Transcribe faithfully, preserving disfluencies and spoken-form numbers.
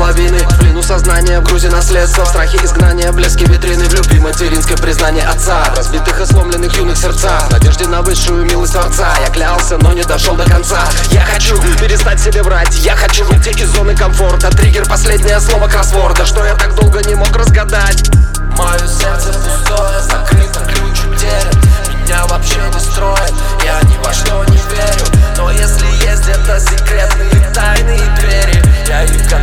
половины. В плену сознания, в грузе наследства, в страхе изгнания, блеске витрины, в любви материнское признание отца. В разбитых и сломленных юных сердцах, в надежде на высшую милость Творца. Я клялся, но не дошел до конца. Я хочу перестать себе врать, я хочу выйти из зоны комфорта. Триггер, последнее слово кроссворда, что я так долго не мог разгадать. Мое сердце пустое, закрыто, ключ утерян. Меня вообще не строит, я ни во что не верю. Но если есть где-то секретные тайные двери, я их